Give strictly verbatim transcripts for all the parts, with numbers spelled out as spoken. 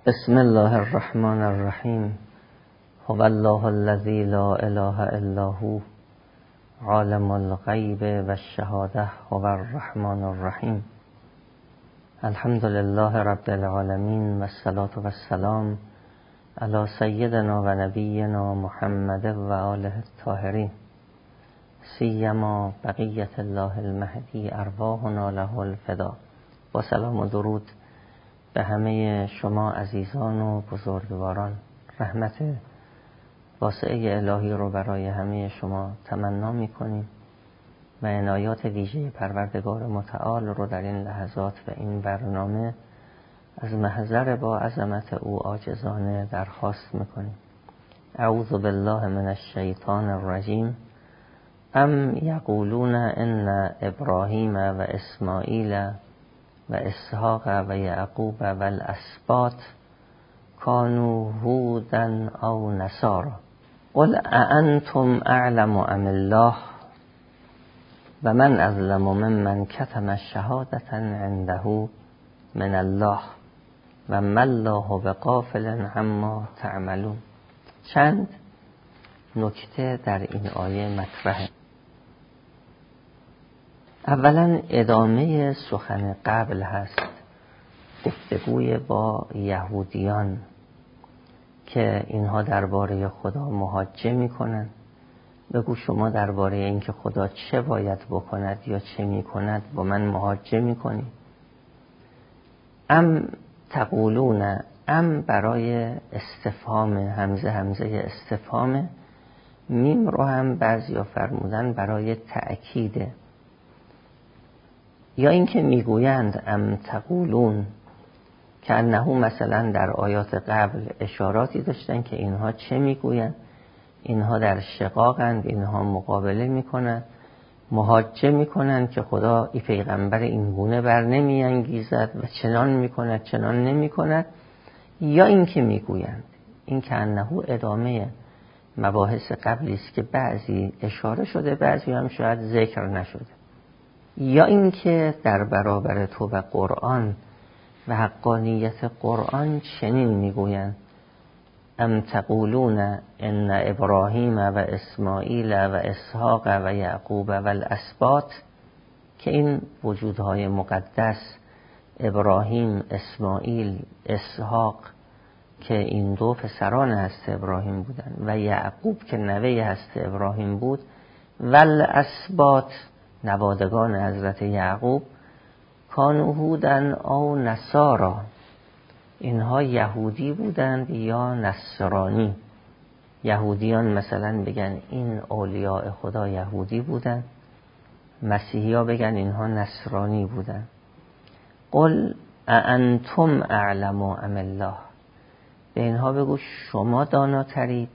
بسم الله الرحمن الرحیم. هو الله الذی لا اله الا هو عالم الغیب و الشهاده هو الرحمن الرحیم. الحمد لله رب العالمین و الصلاة و السلام علی سیدنا و نبینا محمد و آله الطاهرین، سیما بقیت الله المهدی ارواحنا له الفدا. با سلام و درود به همه شما عزیزان و بزرگواران. رحمت واسعه الهی رو برای همه شما تمنا می‌کنیم و عنایات ویژه پروردگار متعال رو در این لحظات و این برنامه از محضر با عظمت او عاجزانه درخواست می‌کنیم. اعوذ بالله من الشیطان الرجیم. ام یقولون ان ابراهیم و اسماعیل و اسحاق و یعقوب و الاسباط کانوا هودا او نصارا قل اانتم اعلم ام الله و من اظلم ممن کتم شهادة عنده من الله و ما الله بغافل عما تعملون. چند نکته در این آیه مطرحه. اولا ادامه سخن قبل هست، گفتگوی با یهودیان که اینها درباره خدا محاجه میکنن. بگو شما درباره اینکه خدا چه باید بکند یا چه میکند با من محاجه میکنی. ام تقولون، ام برای استفهام، همزه همزه استفهام. میم رو هم بعضیا فرمودن برای تأکیده. یا اینکه میگویند ام تقولون که انه مثلا در آیات قبل اشاراتی داشتن که اینها چه میگویند، اینها در شقاقند، اینها مقابله میکنند، محاجه میکنند که خدا ای پیغمبر این گونه بر نمی انگیزد و چنان میکند چنان نمی کند. یا اینکه میگویند، این که انه ادامه مباحث قبلی است که بعضی اشاره شده بعضی هم شاید ذکر نشده. یا اینکه در برابر تو و قرآن و حقانیت قرآن چنین میگویند ام تقولون ان ابراهیم و اسماعیل و اسحاق و یعقوب و الاسباط، که این وجودهای مقدس ابراهیم، اسماعیل، اسحاق که این دو پسران هست ابراهیم بودن و یعقوب که نوه هست ابراهیم بود و الاسباط نوادگان حضرت یعقوب کانوا هودا او نصارا، اینها یهودی بودند یا نصرانی. یهودیان مثلا بگن این اولیاء خدا یهودی بودند، مسیحیا بگن اینها نصرانی بودند. قل اانتم اعلم ام الله، به اینها بگو شما داناترید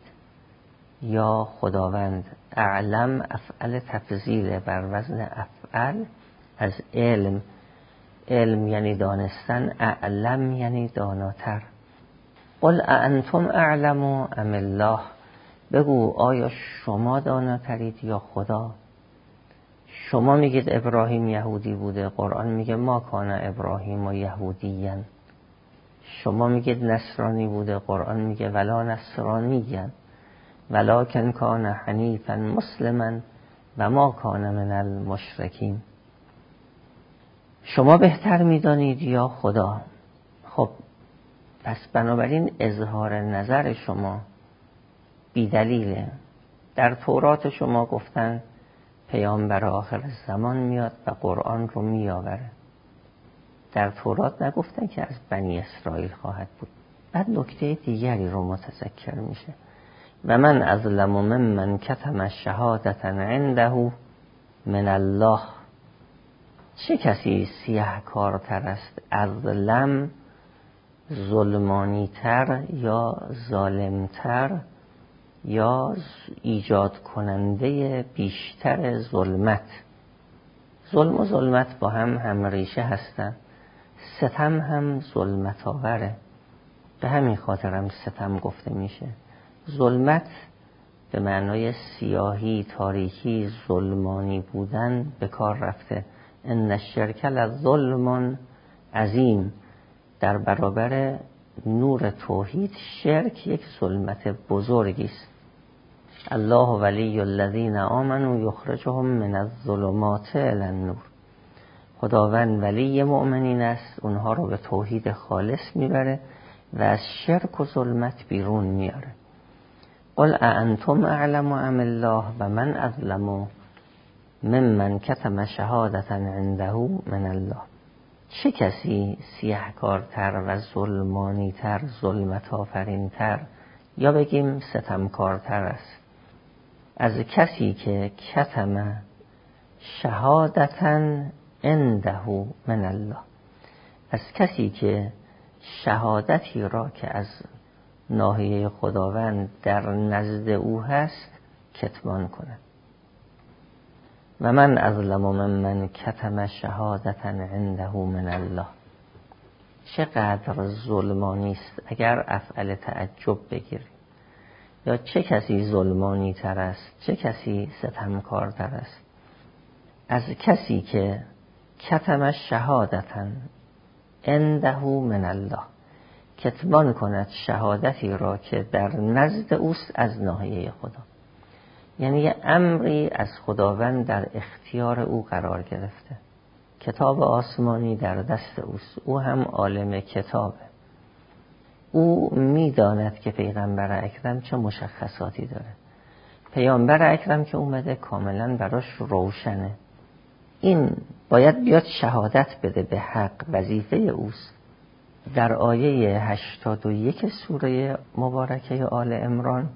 یا خداوند. اعلم افعل تفضیل بر وزن افعل از علم. علم یعنی دانستن، اعلم یعنی داناتر. قل اانتم اعلم ام الله، بگو آیا شما داناترید یا خدا. شما میگید ابراهیم یهودی بوده، قرآن میگه ما کان ابراهیم و یهودیین. شما میگید نصرانی بوده، قرآن میگه ولا نصرانیین ولکن کان حنیفا مسلما و ما کان من المشرکین. شما بهتر میدانید یا خدا. خب پس بنابراین اظهار نظر شما بی دلیله. در تورات شما گفتن پیامبر آخر زمان میاد و قرآن رو میآوره. در تورات نگفتن که از بنی اسرائیل خواهد بود. بعد نکته دیگری رو متذکر میشه. و من اظلم ممن کتم شهادة عنده من الله، چه کسی سیاه کارتر است، اظلم ظلمانی تر یا ظالمتر یا ایجاد کننده بیشتر ظلمت. ظلم و ظلمت با هم هم ریشه هستن. ستم هم ظلمت آوره، به همین خاطر هم ستم گفته میشه. ظلمت به معنای سیاهی، تاریکی، ظلمانی بودن به کار رفته. ان الشرک لظلم عظیم، در برابر نور توحید، شرک یک ظلمت بزرگی است. الله ولی الذین آمنوا یخرجهم من الظلمات الی النور. خداوند ولی مؤمنین است، اونها رو به توحید خالص میبره و از شرک و ظلمت بیرون میاره. قل اانتم اعلم ام الله و من اظلم ممن کتم شهادة عنده من الله. چه کسی سیه‌کارتر و ظلمانی‌تر، ظلمت آفرین‌تر یا بگیم ستمکارتر است از کسی که کتم شهادة عنده من الله، از کسی که شهادتی را که از ناحیه خداوند در نزد او هست کتمان کند. و من اظلم ممن کتم شهادة عنده من الله. چقدر ظلمانی است اگر افعل تعجب بگیریم. یا چه کسی ظلمانی تر است، چه کسی ستمکارتر است از کسی که کتم شهادة عنده من الله، کتمان کند شهادتی را که در نزد اوست از ناحیه خدا. یعنی یه امری از خداوند در اختیار او قرار گرفته، کتاب آسمانی در دست اوست، او هم عالم کتابه، او میداند که پیغمبر اکرم چه مشخصاتی داره. پیامبر اکرم که اومده کاملا براش روشنه، این باید بیاد شهادت بده به حق، وظیفه اوست. در آیه هشتاد و یک سوره مبارکه آل عمران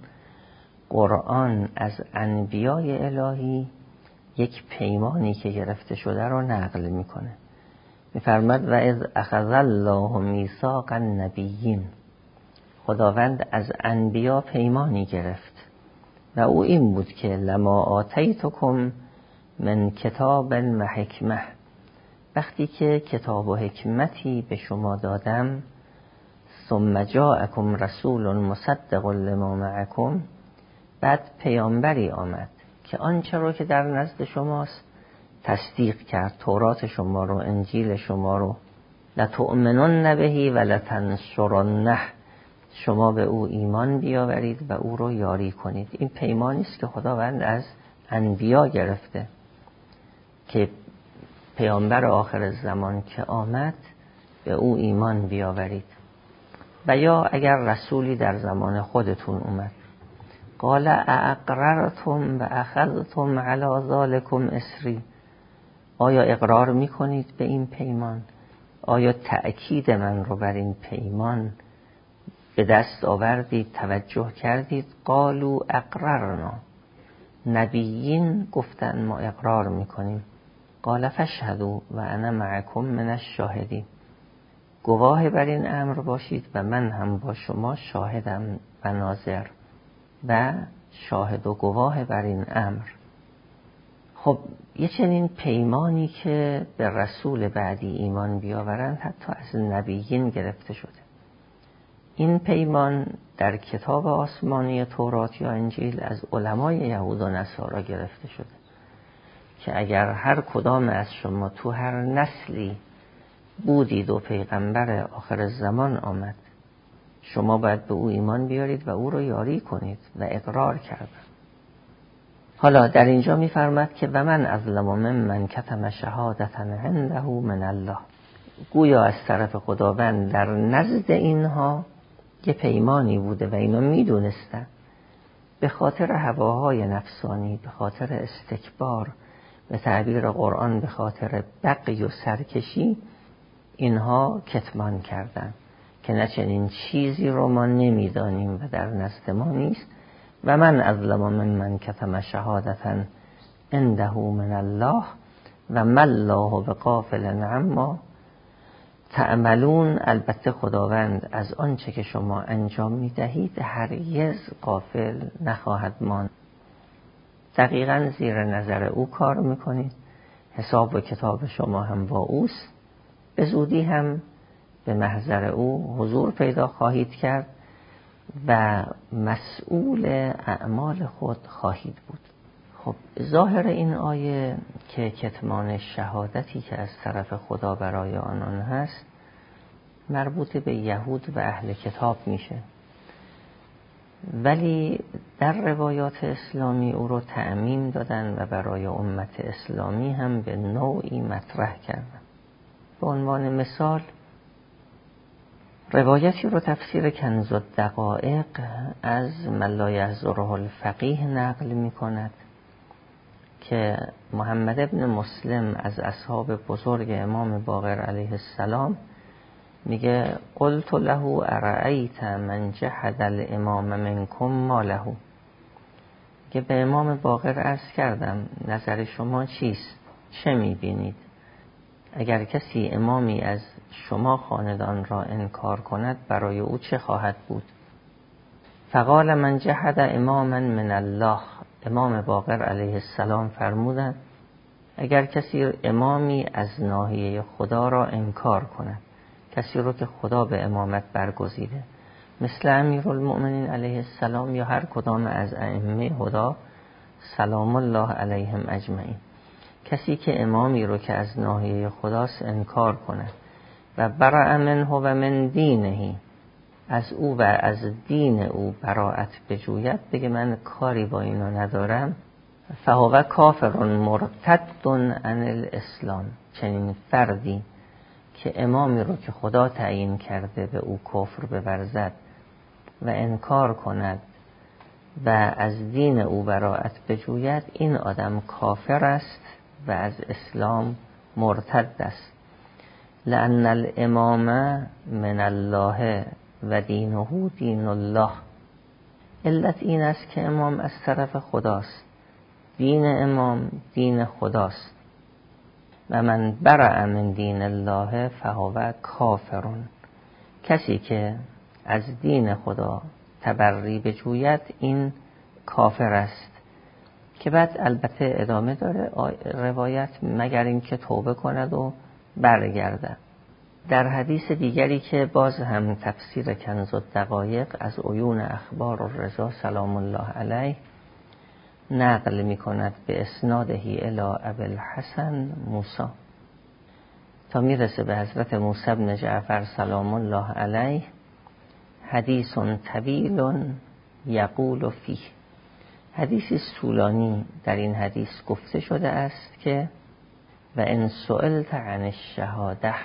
قرآن از انبیای الهی یک پیمانی که گرفته شده رو نقل میکنه. میفرماد و اذ اخذ الله میثاق النبیین، خداوند از انبیا پیمانی گرفت و او این بود که لما آتیتکم من کتاب و حکمه، وقتی که کتاب و حکمتی به شما دادم، ثم جاءکم رسول مصدق لما معکم، بعد پیامبری آمد که آنچه رو که در نزد شماست تصدیق کرد، تورات شما رو، انجیل شما رو. لتؤمنن بهی و لتنصرنه، شما به او ایمان بیاورید و او رو یاری کنید. این پیمانی است که خداوند از انبیا گرفته که پیامبر آخر زمان که آمد به او ایمان بیاورید. و یا اگر رسولی در زمان خودتون اومد، قال اقررتم و اخذتم علی ذالکم اسری، آیا اقرار میکنید به این پیمان؟ آیا تأکید من رو بر این پیمان به دست آوردید، توجه کردید؟ قالوا اقررنا، نبیین گفتن ما اقرار میکنیم. قال فاشهدوا و انا معکم من الشاهدین، گواه بر این امر باشید و من هم با شما شاهدم و ناظر و شاهد و گواه بر این امر. خب یه چنین پیمانی که به رسول بعدی ایمان بیاورند حتی از نبیین گرفته شده. این پیمان در کتاب آسمانی تورات یا انجیل از علمای یهود و نصارا گرفته شده که اگر هر کدام از شما تو هر نسلی بودید و پیغمبر آخر زمان آمد، شما باید به او ایمان بیارید و او رو یاری کنید و اقرار کردن. حالا در اینجا می‌فرماد که و من اظلم ممن کتم شهادة عنده من الله، گویا از طرف خداوند در نزد اینها یه پیمانی بوده و اینا میدونستن، به خاطر هواهای نفسانی، به خاطر استکبار، به تعبیر قرآن به خاطر بغی و سرکشی اینها کتمان کردن که نه چنین چیزی رو ما نمیدانیم و در نزد ما نیست. و من اظلم ممن کتم شهادة عنده من الله و ما الله بغافل عما تعملون. البته خداوند از آنچه که شما انجام میدهید هرگز غافل نخواهد ماند. دقیقاً زیر نظر او کار میکنید، حساب و کتاب شما هم با اوست، به زودی هم به محضر او حضور پیدا خواهید کرد و مسئول اعمال خود خواهید بود. خب ظاهر این آیه که کتمان شهادتی که از طرف خدا برای آنان هست مربوط به یهود و اهل کتاب میشه، ولی در روایات اسلامی او رو تعمیم دادن و برای امت اسلامی هم به نوعی مطرح کردن. به عنوان مثال روایتی رو تفسیر کنز الدقایق از من لا یحضره الفقیه نقل می کند که محمد ابن مسلم از اصحاب بزرگ امام باقر علیه السلام میگه قلت له ارأیت من جحد الامام منکم ما له، که به امام باقر عرض کردم نظر شما چیست، چه میبینید؟ اگر کسی امامی از شما خاندان را انکار کند برای او چه خواهد بود؟ فقال من جحد اماما من الله، امام باقر علیه السلام فرمودند اگر کسی امامی از ناحیه خدا را انکار کند، کسی رو که خدا به امامت برگزیده، مثل امیرالمؤمنین علیه السلام یا هر کدام از ائمه هدا سلام الله علیهم اجمعین، کسی که امامی رو که از ناحیه خداست انکار کنه و برأ منه و من دینه، از او و از دین او براءت بجوید، بگه من کاری با اینا ندارم، فهو کافر مرتد عن الاسلام، چنین فردی که امامی رو که خدا تعیین کرده به او کفر بورزد و انکار کند و از دین او براءت بجوید، این آدم کافر است و از اسلام مرتد است. لأن الامام من الله و دینه دین الله، علت این است که امام از طرف خداست، دین امام دین خداست. و من برأ من دین الله فهو کافرون، کسی که از دین خدا تبری بجوید این کافر است. که بعد البته ادامه داره روایت، مگر این که توبه کند و برگرده. در حدیث دیگری که باز هم تفسیر کنز الدقایق از عیون اخبار الرضا سلام الله علیه نقل می کند به اسنادهی الی ابی الحسن موسی، تا میرسه به حضرت موسی بن جعفر سلام الله علیه، حدیث طویل یقول فیه، حدیثی طولانی در این حدیث گفته شده است که و ان سئلت عن الشهاده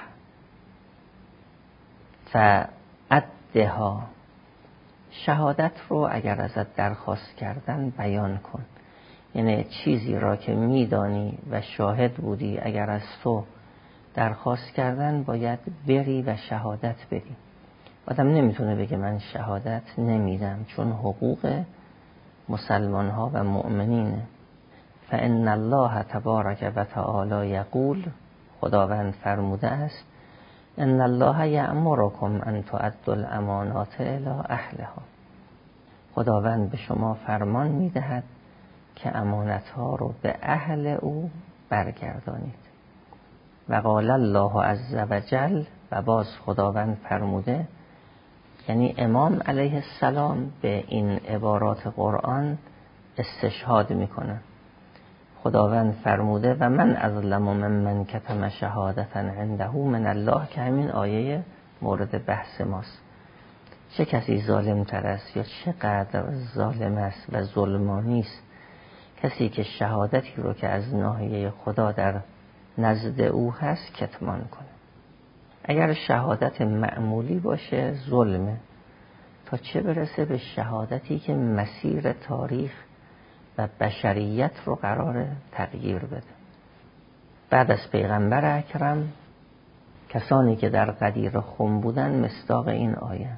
فأدها، شهادت رو اگر ازت درخواست کردن بیان کن، یعنی چیزی را که میدانی و شاهد بودی اگر از تو درخواست کردن باید بری و شهادت بدی. آدم نمیتونه بگه من شهادت نمیدم، چون حقوق مسلمان ها و مؤمنینه. فإن الله تبارک و تعالی یقول، خداوند فرموده است ان الله یأمرکم ان تؤدوا الامانات الی اهلها، خداوند به شما فرمان میدهد که امانت ها رو به اهل او برگردانید. و قال الله عز و جل، و باز خداوند فرموده، یعنی امام علیه السلام به این عبارات قرآن استشهاد میکنه. خداوند فرموده و من اظلم ممن کتم شهادتا عنده من الله، که همین آیه مورد بحث ماست. چه کسی ظالم تر است یا چقدر ظالم است و ظلمانی است کسی که شهادتی رو که از ناحیه خدا در نزد او هست کتمان کنه. اگر شهادت معمولی باشه ظلمه، تا چه برسه به شهادتی که مسیر تاریخ و بشریت رو قرار تغییر بده. بعد از پیغمبر اکرم کسانی که در غدیر خم بودن مصداق این آیه،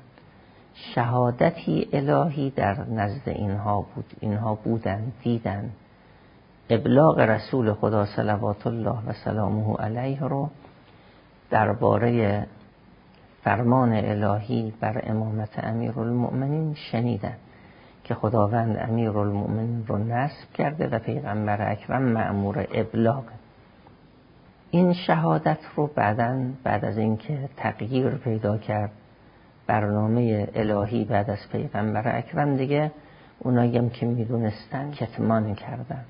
شهادتی الهی در نزد اینها بود، اینها بودن، دیدن ابلاغ رسول خدا صلوات الله و سلامه علیه رو درباره فرمان الهی بر امامت امیرالمؤمنین شنیدن که خداوند امیرالمؤمنین رو نصب کرده و پیغمبر اکرم مأمور ابلاغ. این شهادت رو بعدن بعد از اینکه تغییر پیدا کرد برنامه الهی بعد از پیغمبر اکرم، دیگه اونایی هم که میدونستن کتمان کردن.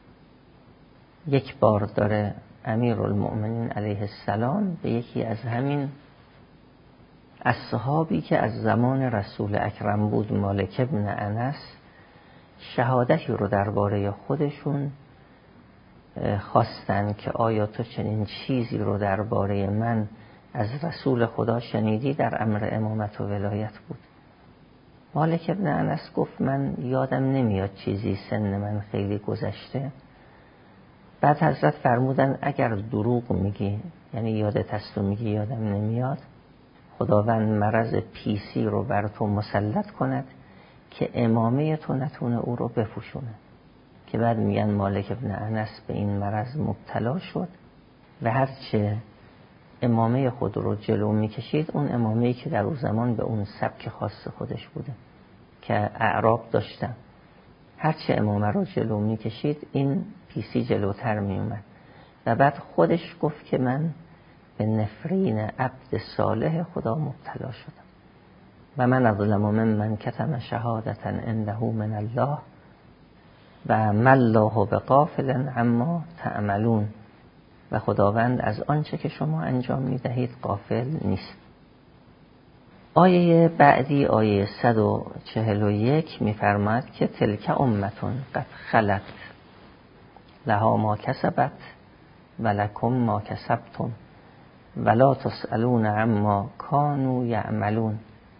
یک بار داره امیرالمؤمنین علیه السلام به یکی از همین اصحابی که از زمان رسول اکرم بود، مالک ابن انس، شهادتی رو درباره خودشون خواستن که آیا تو چنین چیزی رو درباره من از رسول خدا شنیدی؟ در امر امامت و ولایت بود. مالک ابن انس گفت من یادم نمیاد چیزی، سن من خیلی گذشته. بعد حضرت فرمودن اگر دروغ میگی، یعنی یادت هست و میگی یادم نمیاد، خداوند مرض پیسی رو بر تو مسلط کند که امامه تو نتونه او رو بپوشونه. که بعد میگن مالک ابن انس به این مرض مبتلا شد و هرچه امامه خود رو جلو میکشید، اون امامه‌ای که در اون زمان به اون سبک خاص خودش بوده که اعراب داشتن، هرچه امامه رو جلو میکشید این پیسی جلوتر میومد. و بعد خودش گفت که من به نفرین عبد صالح خدا مبتلا شدم و من اظلم ممن کتم شهادتا عنده من الله و ما الله بغافل عما تعملون، و خداوند از آنچه که شما انجام میدهید غافل نیست. آیه بعدی، آیه صد و چهل و یک میفرماد که تلک امتون قد خلت لها ما کسبت و لکم ما کسبتم ولا تسألون عما کانوا یعملون.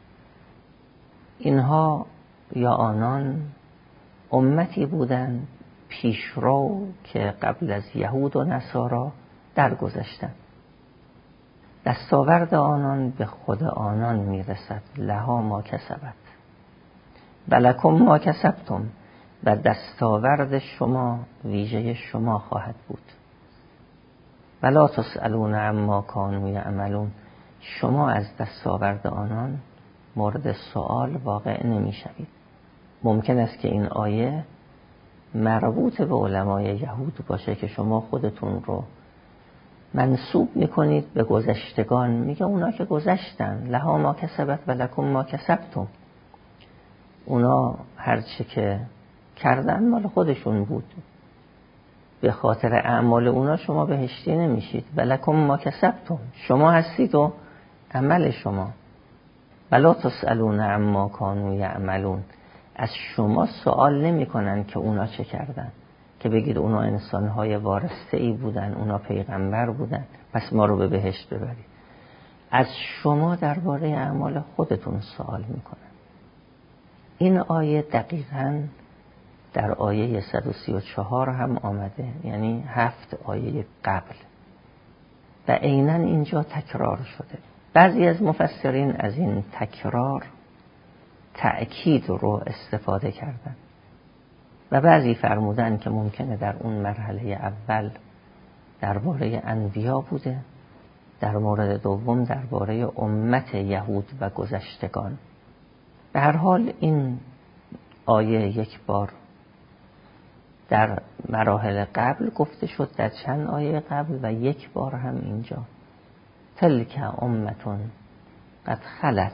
اینها یا آنان امتی بودند پیشرو که قبل از یهود و نصارا درگذشتند. دستاورد آنان به خود آنان میرسد. لها ما کسبت و لکم ما کسبتم، و دستاورد شما ویژه شما خواهد بود. ولا تسألون عما کانوا یعملون، شما از دستاورد آنان مورد سؤال واقع نمیشوید. ممکن است که این آیه مربوط به علمای یهود باشه که شما خودتون رو منسوب میکنید به گذشتگان. میگه اونا که گذشتن، لها ما کسبت و لکم ما کسبتم، اونا هرچه که کردن مال خودشون بود، به خاطر اعمال اونا شما بهشتی نمیشید. و لکم ما کسبتم، شما هستید و عمل شما. ولا تسألون عما کانوا یعملون، از شما سوال نمی کنن که اونا چه کردن، که بگید اونا انسانهای وارسته ای بودن، اونا پیغمبر بودن پس ما رو به بهشت ببرید. از شما درباره اعمال خودتون سوال میکنن. این آیه دقیقاً در آیه صد و سی و چهار هم آمده، یعنی هفت آیه قبل، و عیناً اینجا تکرار شده. بعضی از مفسرین از این تکرار تأکید رو استفاده کردن و بعضی فرمودن که ممکنه در اون مرحله اول درباره انبیا بوده، در مورد دوم درباره امت یهود و گذشتگان. به هر حال این آیه یک بار در مراحل قبل گفته شد، در چند آیه قبل، و یک بار هم اینجا. تلک امتون قد خلت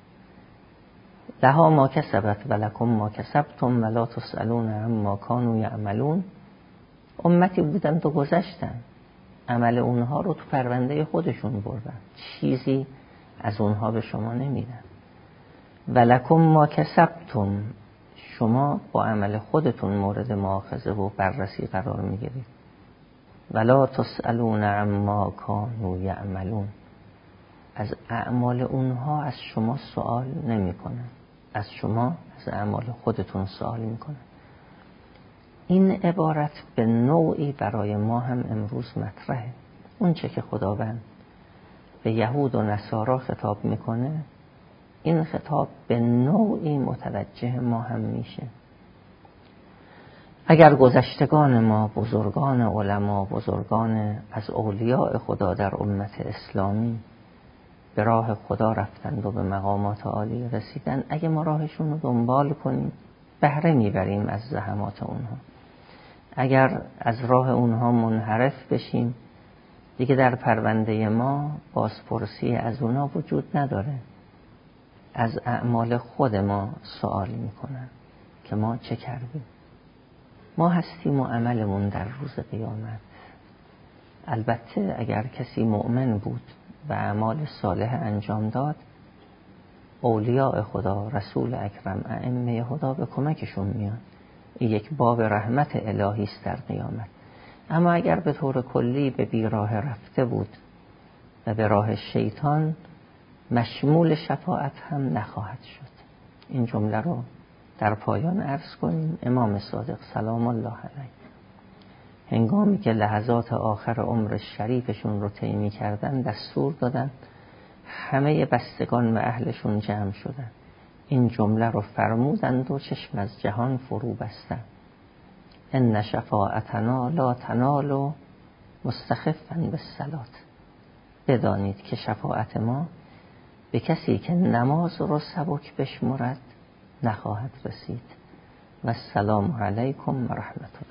لها ما کسبت و لکم ما کسبتم ولا تسألون عما کانوا یعملون. امتی بودن تو گذشتن، عمل اونها رو تو پرونده خودشون بردن، چیزی از اونها به شما نمیدن. و لکم ما کسبتم، شما با عمل خودتون مورد مؤاخذه و بررسی قرار میگیرید. ولا تسألون عما کانوا یعملون، از اعمال اونها از شما سوال نمی کنن، از شما از اعمال خودتون سوال می کنن. این عبارت به نوعی برای ما هم امروز مطرحه. اون چه که خداوند به یهود و نصارا خطاب میکنه، این خطاب به نوعی متوجه ما هم میشه. اگر گذشتگان ما، بزرگان علما، بزرگان از اولیاء خدا در امت اسلامی به راه خدا رفتند و به مقامات عالی رسیدن، اگه ما راهشون رو دنبال کنیم بهره میبریم از زحمات اونها. اگر از راه اونها منحرف بشیم دیگه در پرونده ما بازپرسی از اونها وجود نداره. از اعمال خود ما سوال میکنن که ما چه کردیم. ما هستیم و عملمون در روز قیامت. البته اگر کسی مؤمن بود و اعمال صالح انجام داد، اولیاء خدا، رسول اکرم، ائمه خدا به کمکشون میان. این یک باب رحمت الهی است در قیامت. اما اگر به طور کلی به بیراه رفته بود و به راه شیطان، مشمول شفاعت هم نخواهد شد. این جمله رو در پایان عرض کنیم. امام صادق سلام الله علیه هنگامی که لحظات آخر عمر شریفشون رو طی کردن، دستور دادن همه بستگان و اهلشون جمع شدن. این جمله رو فرمودند و چشم از جهان فرو بستند: ان شفاعتنا لا تنال مستخفا بالصلات. بدانید که شفاعت ما به کسی که نماز رو سبک بشمرد نخواهد رسید. و السلام علیکم و رحمت الله.